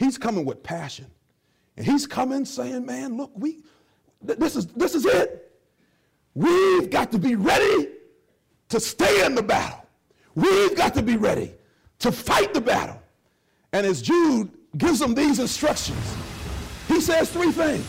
he's coming with passion. And he's coming saying, man, look, this is it. We've got to be ready to stay in the battle. We've got to be ready to fight the battle. And as Jude gives them these instructions, he says three things.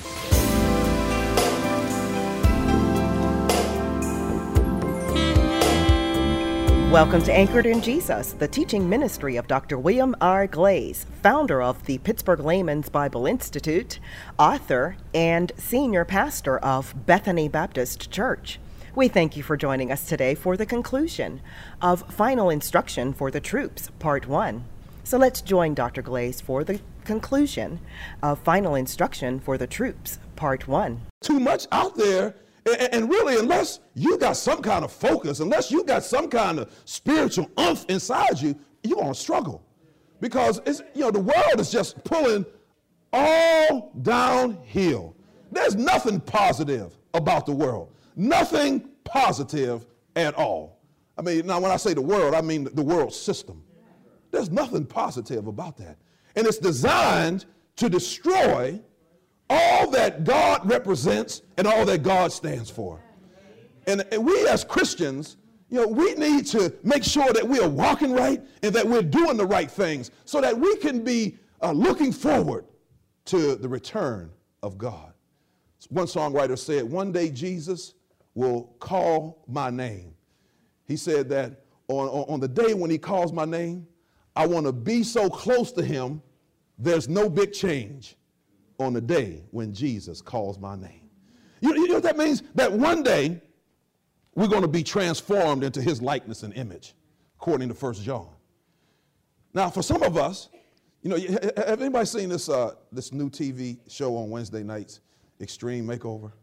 Welcome to Anchored in Jesus, the teaching ministry of Dr. William R. Glaze, founder of the Pittsburgh Layman's Bible Institute, author, and senior pastor of Bethany Baptist Church. We thank you for joining us today for the conclusion of Final Instruction for the Troops, Part 1. So let's join Dr. Glaze for the conclusion of Final Instruction for the Troops, Part 1. Too much out there. And really, unless you got some kind of focus, unless you got some kind of spiritual oomph inside you, you're going to struggle. Because the world is just pulling all downhill. There's nothing positive about the world. Nothing positive at all. I mean, now when I say the world, I mean the world system. There's nothing positive about that. And it's designed to destroy all that God represents and all that God stands for. And we as Christians, we need to make sure that we are walking right and that we're doing the right things so that we can be looking forward to the return of God. One songwriter said, one day Jesus will call my name. He said that on the day when he calls my name, I want to be so close to him, there's no big change. On the day when Jesus calls my name. You know what that means? That one day we're going to be transformed into his likeness and image, according to 1 John. Now, for some of us, have anybody seen this new TV show on Wednesday nights, Extreme Makeover?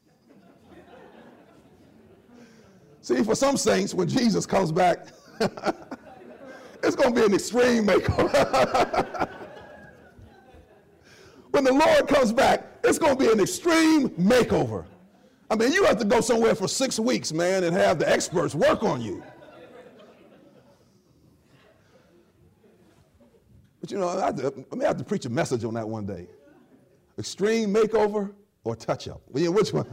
See, for some saints, when Jesus comes back, it's going to be an extreme makeover. When the Lord comes back, it's going to be an extreme makeover. I mean, you have to go somewhere for 6 weeks, man, and have the experts work on you. But I may have to preach a message on that one day. Extreme makeover or touch-up? Which one?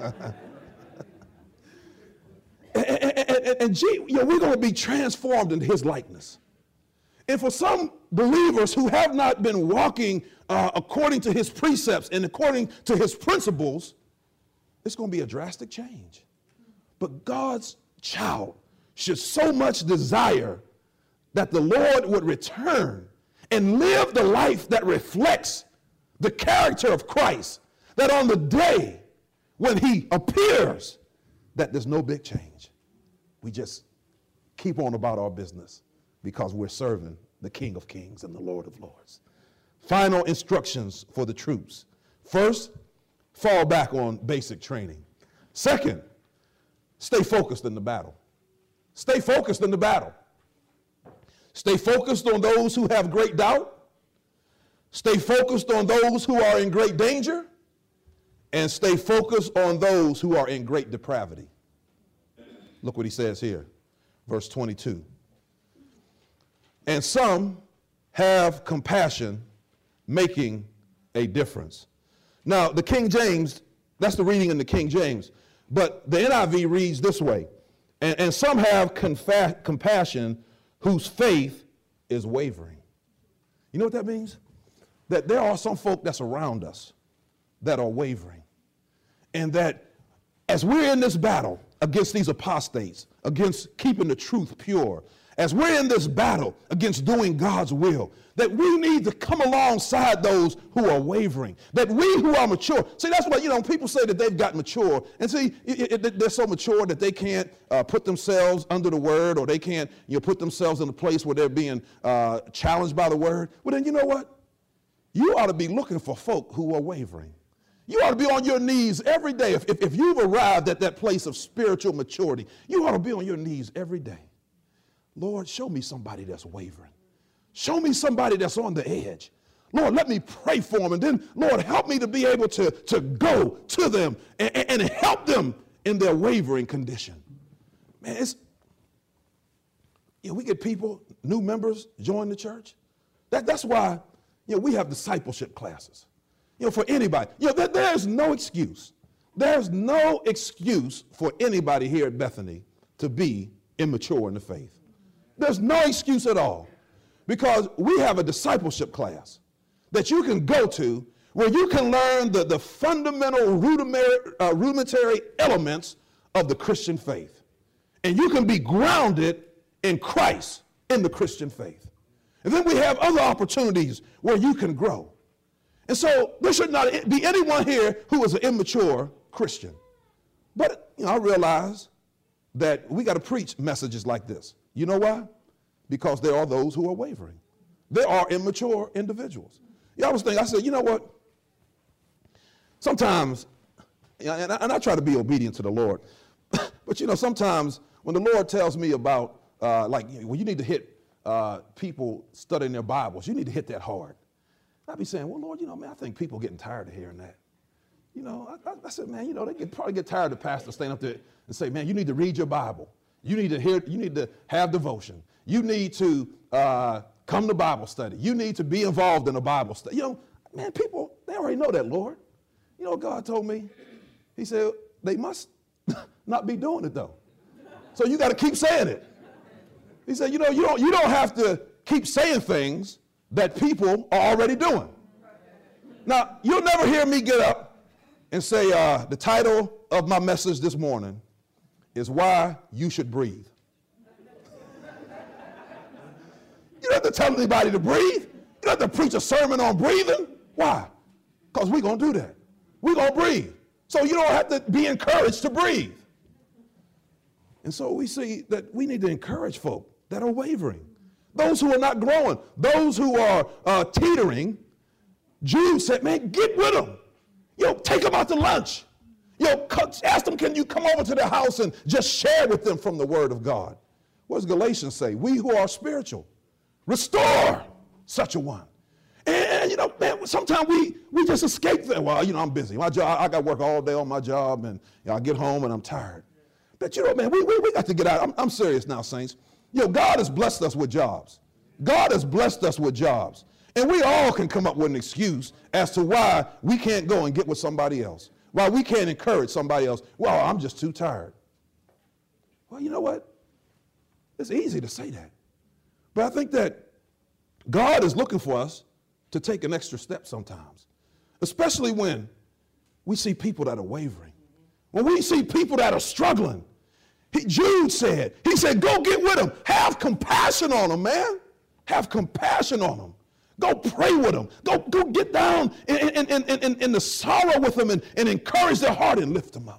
We're going to be transformed into his likeness. And for some believers who have not been walking according to his precepts and according to his principles, it's going to be a drastic change. But God's child should so much desire that the Lord would return and live the life that reflects the character of Christ, that on the day when he appears, that there's no big change. We just keep on about our business, because we're serving the King of Kings and the Lord of Lords. Final instructions for the troops. First, fall back on basic training. Second, stay focused in the battle. Stay focused in the battle. Stay focused on those who have great doubt. Stay focused on those who are in great danger. And stay focused on those who are in great depravity. Look what he says here, verse 22. And some have compassion, making a difference. Now, the King James, that's the reading in the King James, but the NIV reads this way. And some have compassion whose faith is wavering. You know what that means? That there are some folk that's around us that are wavering. And that as we're in this battle against these apostates, against keeping the truth pure, as we're in this battle against doing God's will, that we need to come alongside those who are wavering, that we who are mature. See, that's what, people say that they've got mature. And see, they're so mature that they can't put themselves under the word, or they can't put themselves in a place where they're being challenged by the word. Well, then you know what? You ought to be looking for folk who are wavering. You ought to be on your knees every day. If you've arrived at that place of spiritual maturity, you ought to be on your knees every day. Lord, show me somebody that's wavering. Show me somebody that's on the edge. Lord, let me pray for them. And then, Lord, help me to be able to go to them and help them in their wavering condition. Man, we get people, new members, join the church. That's why, we have discipleship classes, for anybody. There's no excuse. There's no excuse for anybody here at Bethany to be immature in the faith. There's no excuse at all, because we have a discipleship class that you can go to where you can learn the fundamental rudimentary elements of the Christian faith. And you can be grounded in Christ in the Christian faith. And then we have other opportunities where you can grow. And so there should not be anyone here who is an immature Christian. But I realize that we got to preach messages like this. You know why? Because there are those who are wavering. There are immature individuals. I was thinking, I said, you know what? Sometimes, and I try to be obedient to the Lord, but sometimes when the Lord tells me about, when you need to hit people studying their Bibles, you need to hit that hard. I'd be saying, well, Lord, I think people are getting tired of hearing that. I said, man, they probably get tired of the pastor staying up there and say, man, you need to read your Bible. You need to have devotion. You need to come to Bible study. You need to be involved in a Bible study. Man, people, they already know that, Lord. You know what God told me? He said, they must not be doing it, though. So you got to keep saying it. He said, you don't have to keep saying things that people are already doing. Now, you'll never hear me get up and say, the title of my message this morning is Why You Should Breathe. You don't have to tell anybody to breathe. You don't have to preach a sermon on breathing. Why? Because we're going to do that. We're going to breathe. So you don't have to be encouraged to breathe. And so we see that we need to encourage folk that are wavering, those who are not growing, those who are teetering. Jude said, man, get with them. Take them out to lunch. Ask them, can you come over to their house and just share with them from the word of God? What does Galatians say? We who are spiritual, restore such a one. And man, sometimes we just escape that. Well, I'm busy. My job, I got to work all day on my job, and I get home and I'm tired. But man, we got to get out. I'm serious now, saints. God has blessed us with jobs. God has blessed us with jobs. And we all can come up with an excuse as to why we can't go and get with somebody else, why we can't encourage somebody else. Well, I'm just too tired. Well, you know what? It's easy to say that. But I think that God is looking for us to take an extra step sometimes, especially when we see people that are wavering, when we see people that are struggling. Jude said, go get with them. Have compassion on them, man. Have compassion on them. Go pray with them. Go get down in the sorrow with them and encourage their heart and lift them up.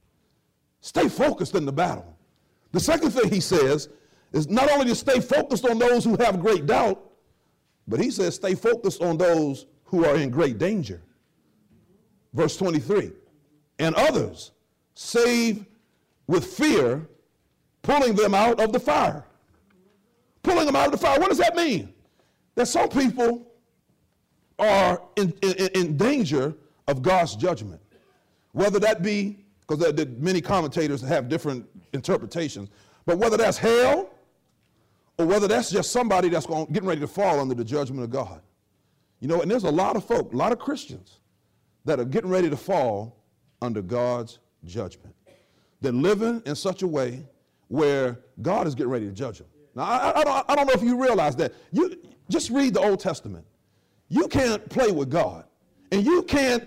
Stay focused in the battle. The second thing he says is not only to stay focused on those who have great doubt, but he says stay focused on those who are in great danger. Verse 23, and others save with fear, pulling them out of the fire. Pulling them out of the fire. What does that mean? That some people are in danger of God's judgment. Whether that be, because many commentators have different interpretations, but whether that's hell or whether that's just somebody that's getting ready to fall under the judgment of God. And there's a lot of folk, a lot of Christians that are getting ready to fall under God's judgment. They're living in such a way where God is getting ready to judge them. Now, I don't know if you realize that. You just read the Old Testament. You can't play with God, and you can't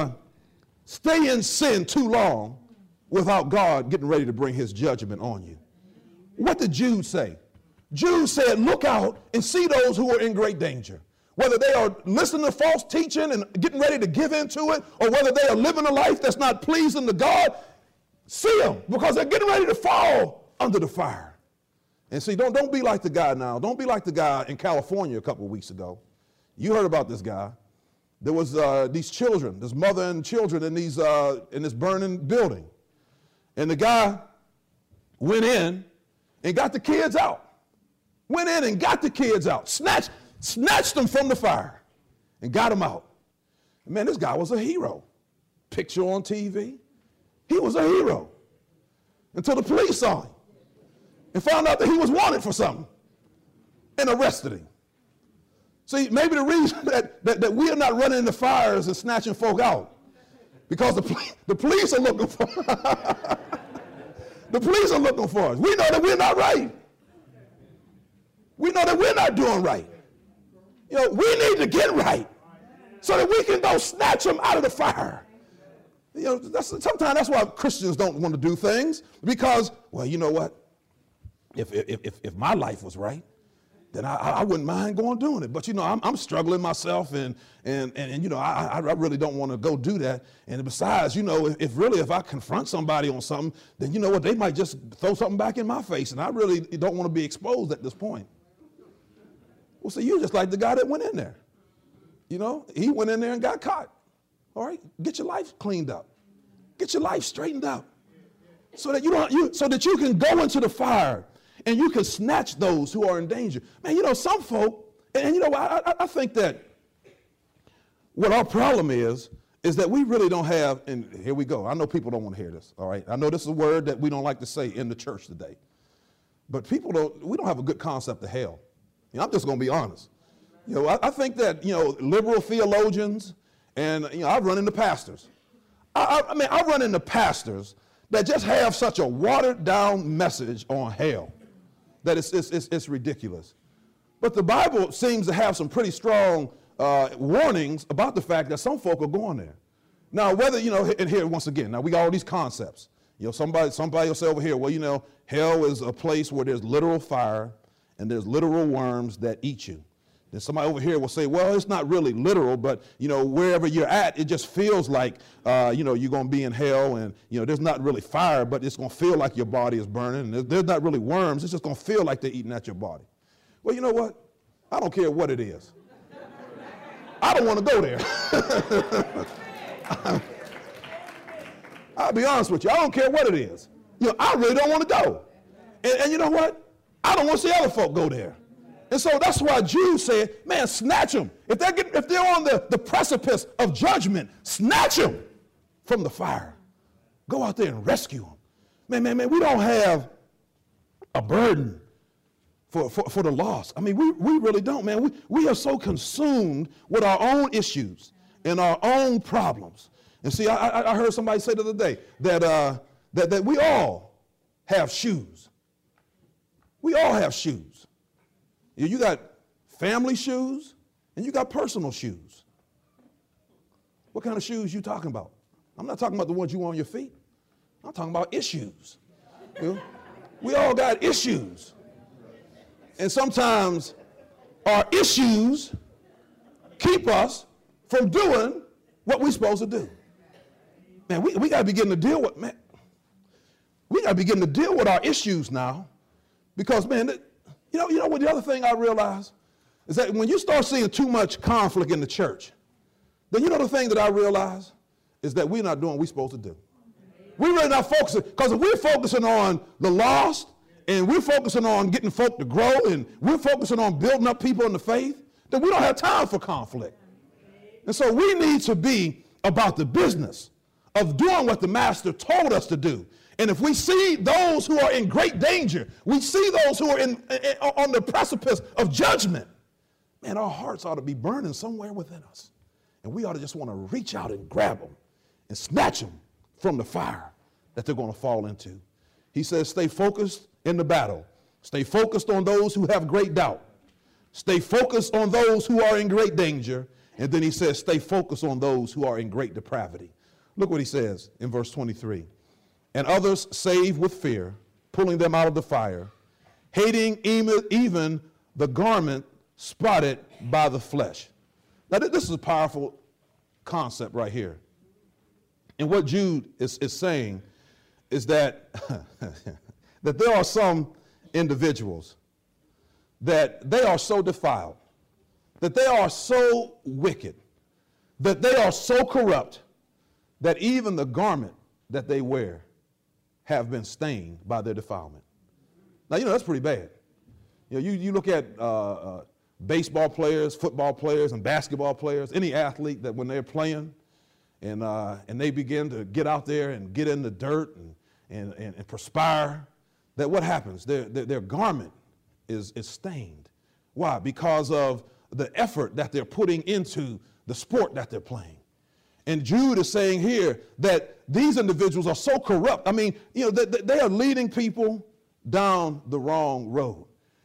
stay in sin too long without God getting ready to bring his judgment on you. What did Jude say? Jude said, look out and see those who are in great danger. Whether they are listening to false teaching and getting ready to give into it, or whether they are living a life that's not pleasing to God, see them, because they're getting ready to fall under the fire. And see, don't be like the guy now. Don't be like the guy in California a couple of weeks ago. You heard about this guy. There was these children, this mother and children in this burning building. And the guy went in and got the kids out. Went in and got the kids out. Snatched them from the fire and got them out. And man, this guy was a hero. Picture on TV. He was a hero until the police saw him and found out that he was wanted for something and arrested him. See, maybe the reason that we are not running into fires and snatching folk out, because the police are looking for the police are looking for us. We know that we're not right. We know that we're not doing right. You know, we need to get right so that we can go snatch them out of the fire. You know, sometimes that's why Christians don't want to do things, because, well, you know what? If my life was right, then I wouldn't mind going doing it. But, you know, I'm struggling myself, and you know, I really don't want to go do that. And besides, you know, if I confront somebody on something, then you know what? They might just throw something back in my face, and I really don't want to be exposed at this point. Well, so you're just like the guy that went in there. You know, he went in there and got caught. All right, get your life cleaned up. Get your life straightened out, so that you can go into the fire and you can snatch those who are in danger. Man, you know, some folk, and you know, I think that what our problem is that we really don't have, and here we go. I know people don't want to hear this, all right? I know this is a word that we don't like to say in the church today. But we don't have a good concept of hell. You know, I'm just going to be honest. You know, I think that, you know, liberal theologians, and, you know, I've run into pastors. I run into pastors that just have such a watered down message on hell that it's ridiculous. But the Bible seems to have some pretty strong warnings about the fact that some folk are going there. Now, whether, you know, and here once again, now we got all these concepts. You know, somebody will say over here, well, you know, hell is a place where there's literal fire and there's literal worms that eat you. Then somebody over here will say, well, it's not really literal, but, you know, wherever you're at, it just feels like, you know, you're going to be in hell, and, you know, there's not really fire, but it's going to feel like your body is burning. And there's not really worms. It's just going to feel like they're eating at your body. Well, you know what? I don't care what it is. I don't want to go there. I'll be honest with you. I don't care what it is. You know, I really don't want to go. And you know what? I don't want to see other folk go there. And so that's why Jude said, man, snatch them. If they're on the precipice of judgment, snatch them from the fire. Go out there and rescue them. Man, we don't have a burden for the lost. I mean, we really don't, man. We are so consumed with our own issues and our own problems. And see, I heard somebody say the other day that we all have shoes. We all have shoes. You got family shoes and you got personal shoes. What kind of shoes you talking about? I'm not talking about the ones you wear on your feet. I'm talking about issues. You know? We all got issues. And sometimes our issues keep us from doing what we're supposed to do. Man, we got to begin to deal with, man, we got to begin to deal with our issues now, because, man, you know what the other thing I realize is that when you start seeing too much conflict in the church, then you know the thing that I realize is that we're not doing what we're supposed to do. We're really not focusing, because if we're focusing on the lost, and we're focusing on getting folk to grow, and we're focusing on building up people in the faith, then we don't have time for conflict. And so we need to be about the business of doing what the Master told us to do. And if we see those who are in great danger, we see those who are on the precipice of judgment, man, our hearts ought to be burning somewhere within us. And we ought to just want to reach out and grab them and snatch them from the fire that they're going to fall into. He says, stay focused in the battle. Stay focused on those who have great doubt. Stay focused on those who are in great danger. And then he says, stay focused on those who are in great depravity. Look what he says in verse 23. And others save with fear, pulling them out of the fire, hating even the garment spotted by the flesh. Now, this is a powerful concept right here. And what Jude is saying is that, that there are some individuals that they are so defiled, that they are so wicked, that they are so corrupt, that even the garment that they wear have been stained by their defilement. Now, you know, that's pretty bad. You know, you look at baseball players, football players, and basketball players, any athlete that when they're playing and they begin to get out there and get in the dirt and perspire, that what happens? Their garment is stained. Why? Because of the effort that they're putting into the sport that they're playing. And Jude is saying here that these individuals are so corrupt. I mean, they are leading people down the wrong road.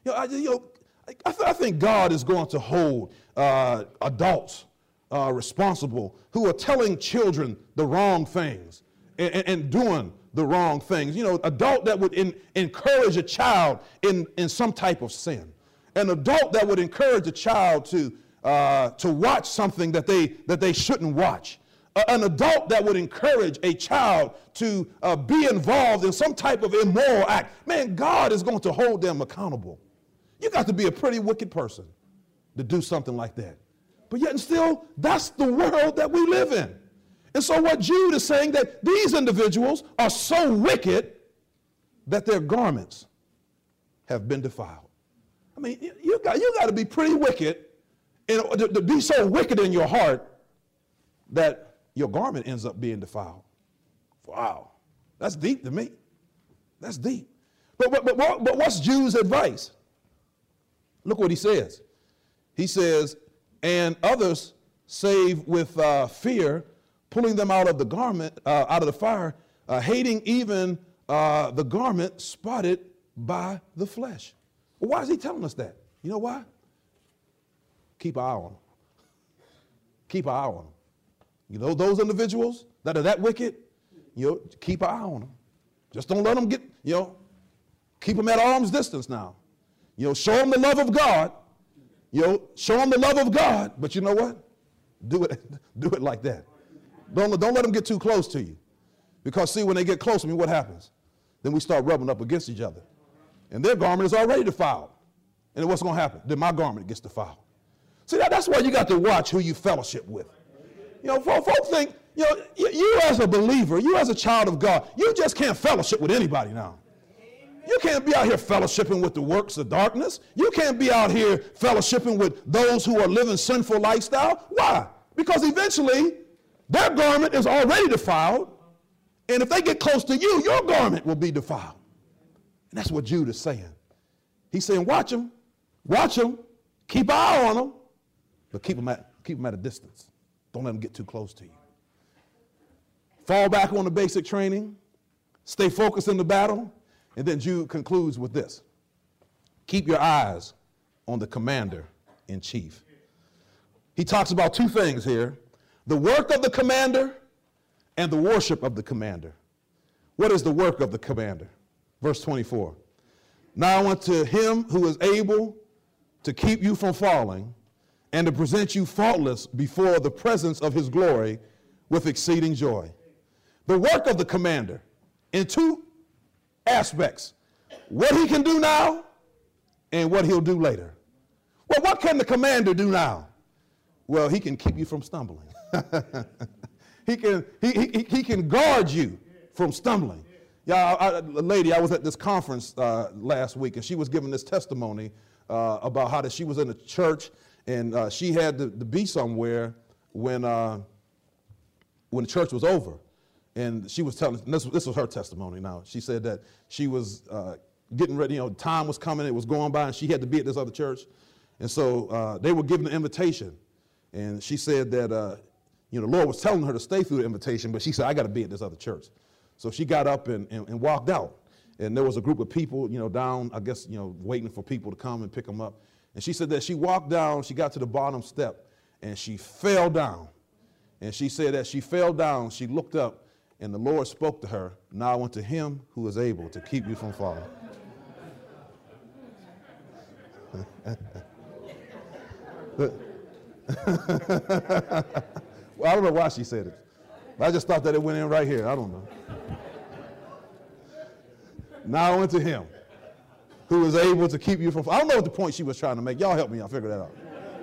I think God is going to hold adults responsible who are telling children the wrong things and doing the wrong things. Adult that would encourage a child in some type of sin. An adult that would encourage a child to watch something that they shouldn't watch. An adult that would encourage a child to be involved in some type of immoral act. Man, God is going to hold them accountable. You got to be a pretty wicked person to do something like that. But yet and still, that's the world that we live in. And so what Jude is saying, that these individuals are so wicked that their garments have been defiled. I mean, you got to be pretty wicked to be so wicked in your heart that your garment ends up being defiled. Wow, that's deep to me. That's deep. But what's Jude's advice? Look what he says. He says, and others save with fear, pulling them out of the garment, out of the fire, hating even the garment spotted by the flesh. Well, why is he telling us that? You know why? Keep an eye on them. Keep an eye on them. Those individuals that are that wicked, keep an eye on them. Just don't let them get, keep them at arm's distance now. Show them the love of God. Show them the love of God. But you know what? Do it like that. Don't let them get too close to you. Because see, when they get close to me, what happens? Then we start rubbing up against each other. And their garment is already defiled. And what's going to happen? Then my garment gets defiled. See, that's why you got to watch who you fellowship with. Folks think, you as a believer, you as a child of God, you just can't fellowship with anybody now. You can't be out here fellowshipping with the works of darkness. You can't be out here fellowshipping with those who are living sinful lifestyle. Why? Because eventually their garment is already defiled. And if they get close to you, your garment will be defiled. And that's what Jude is saying. He's saying, watch them, keep an eye on them, but keep them at a distance. Don't let them get too close to you. Fall back on the basic training, stay focused in the battle, and then Jude concludes with this. Keep your eyes on the commander in chief. He talks about two things here, the work of the commander and the worship of the commander. What is the work of the commander? Verse 24. Now unto him who is able to keep you from falling and to present you faultless before the presence of his glory with exceeding joy. The work of the commander in two aspects, what he can do now and what he'll do later. Well, what can the commander do now? Well, he can keep you from stumbling. he can guard you from stumbling. Yeah, a lady, I was at this conference last week, and she was giving this testimony about how that she was in a church, and she had to be somewhere when the church was over. And she was telling, this was her testimony now. She said that she was getting ready, time was coming, it was going by, and she had to be at this other church. And so they were giving the invitation. And she said that, the Lord was telling her to stay through the invitation, but she said, I got to be at this other church. So she got up and walked out. And there was a group of people, down, I guess, waiting for people to come and pick them up. And she said that she walked down, she got to the bottom step, and she fell down. And she said that she fell down, she looked up, and the Lord spoke to her, now unto him who is able to keep you from falling. Well, I don't know why she said it. But I just thought that it went in right here. I don't know. Now unto him who is able to keep you from falling. I don't know what the point she was trying to make. Y'all help me out figure that out.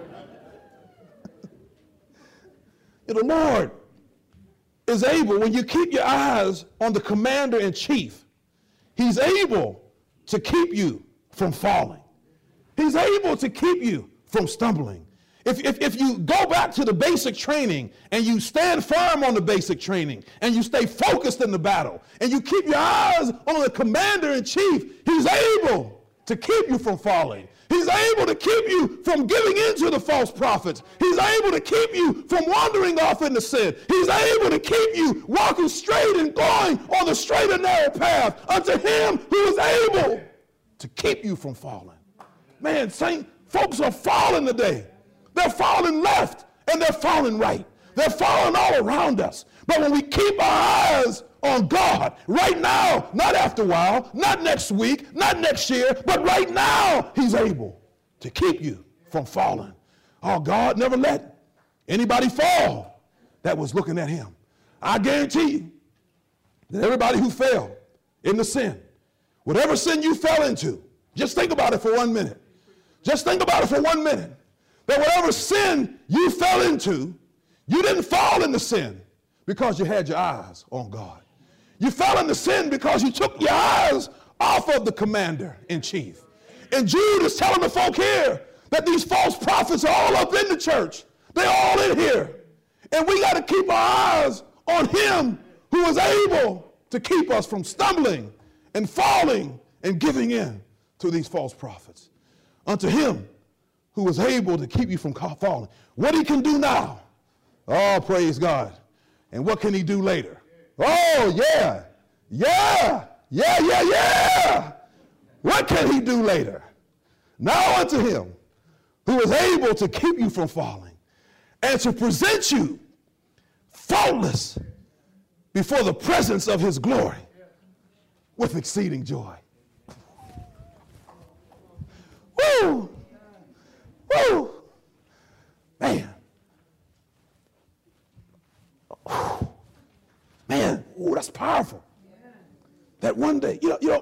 The Lord is able, when you keep your eyes on the commander in chief, he's able to keep you from falling. He's able to keep you from stumbling. If you go back to the basic training and you stand firm on the basic training and you stay focused in the battle and you keep your eyes on the commander in chief, he's able to keep you from falling. He's able to keep you from giving in to the false prophets. He's able to keep you from wandering off into sin. He's able to keep you walking straight and going on the straight and narrow path unto him who is able to keep you from falling. Man, folks are falling today. They're falling left and they're falling right. They're falling all around us. But when we keep our eyes on God right now, not after a while, not next week, not next year, but right now, he's able to keep you from falling. Oh, God never let anybody fall that was looking at him. I guarantee you that everybody who fell into sin, whatever sin you fell into, just think about it for 1 minute. Just think about it for 1 minute. That whatever sin you fell into, you didn't fall into sin because you had your eyes on God. You fell into sin because you took your eyes off of the commander in chief. And Jude is telling the folk here that these false prophets are all up in the church. They're all in here. And we got to keep our eyes on him who is able to keep us from stumbling and falling and giving in to these false prophets. Unto him who is able to keep you from falling. What he can do now, oh, praise God. And what can he do later? Oh, yeah. What can he do later? Now unto him who is able to keep you from falling and to present you faultless before the presence of his glory with exceeding joy. Woo! Woo! Man. Man, ooh, that's powerful. That one day, you know,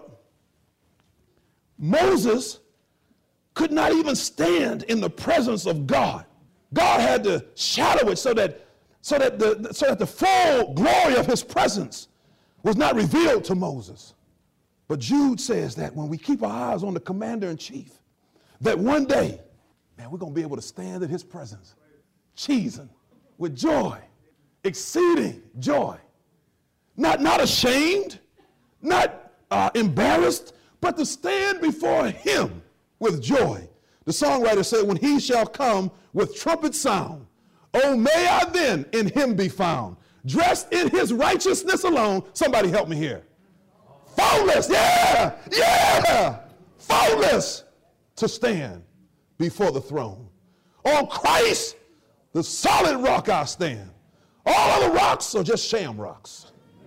Moses could not even stand in the presence of God. God had to shadow it so that the full glory of his presence was not revealed to Moses. But Jude says that when we keep our eyes on the commander in chief, that one day, man, we're going to be able to stand in his presence, cheesing with joy, exceeding joy. Not ashamed, not embarrassed, but to stand before him with joy. The songwriter said, when he shall come with trumpet sound, oh, may I then in him be found, dressed in his righteousness alone. Somebody help me here. Faultless, yeah, faultless to stand before the throne. On Christ, the solid rock I stand. All other rocks are just sham rocks.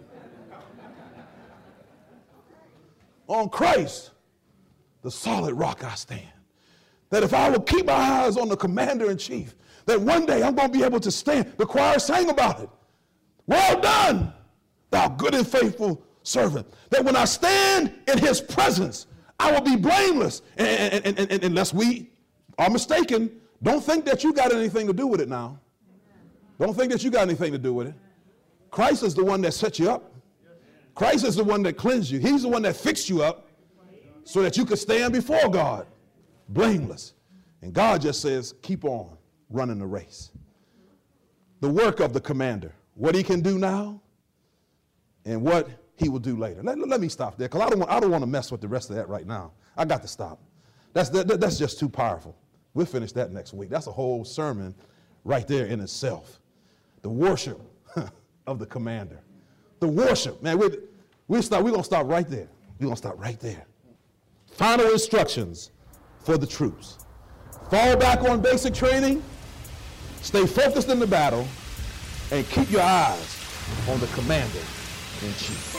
On Christ, the solid rock I stand. That if I will keep my eyes on the commander in chief, that one day I'm going to be able to stand. The choir sang about it. Well done, thou good and faithful servant. That when I stand in his presence, I will be blameless. And unless we are mistaken, don't think that you got anything to do with it now. Don't think that you got anything to do with it. Christ is the one that set you up. Christ is the one that cleansed you. He's the one that fixed you up so that you could stand before God blameless. And God just says, keep on running the race. The work of the commander, what he can do now and what he will do later. Let me stop there because I don't want to mess with the rest of that right now. I got to stop. That's just too powerful. We'll finish that next week. That's a whole sermon right there in itself. The worship of the commander. The worship, man, we're going to stop right there. We're going to stop right there. Final instructions for the troops. Fall back on basic training, stay focused in the battle, and keep your eyes on the commander in chief.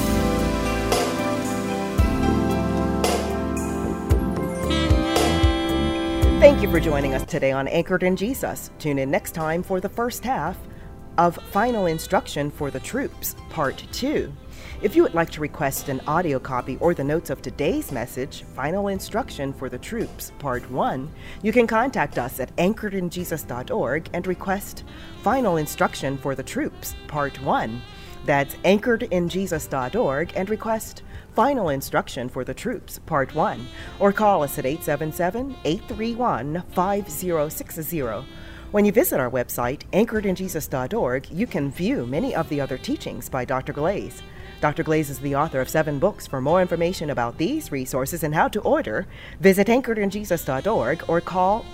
Thank you for joining us today on Anchored in Jesus. Tune in next time for the first half of Final Instruction for the Troops, Part 2. If you would like to request an audio copy or the notes of today's message, Final Instruction for the Troops, Part 1, you can contact us at anchoredinjesus.org and request Final Instruction for the Troops, Part 1. That's anchoredinjesus.org and request Final Instruction for the Troops, Part 1. Or call us at 877-831-5060. When you visit our website, anchoredinjesus.org, you can view many of the other teachings by Dr. Glaze. Dr. Glaze is the author of 7 books. For more information about these resources and how to order, visit anchoredinjesus.org or call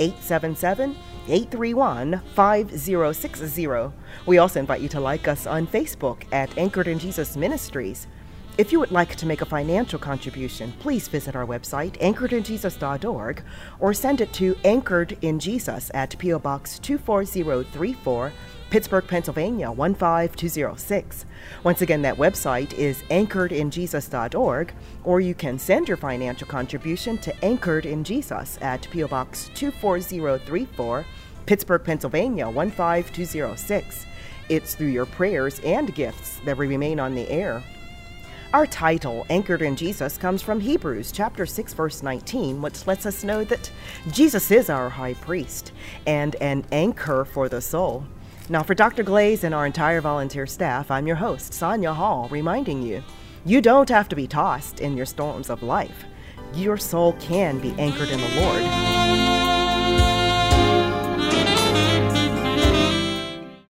877-831-5060. We also invite you to like us on Facebook at Anchored in Jesus Ministries. If you would like to make a financial contribution, please visit our website, anchoredinjesus.org, or send it to Anchored in Jesus at P.O. Box 24034, Pittsburgh, Pennsylvania 15206. Once again, that website is anchoredinjesus.org, or you can send your financial contribution to Anchored in Jesus at P.O. Box 24034, Pittsburgh, Pennsylvania 15206. It's through your prayers and gifts that we remain on the air. Our title, Anchored in Jesus, comes from Hebrews chapter 6, verse 19, which lets us know that Jesus is our high priest and an anchor for the soul. Now, for Dr. Glaze and our entire volunteer staff, I'm your host, Sonia Hall, reminding you, you don't have to be tossed in your storms of life. Your soul can be anchored in the Lord.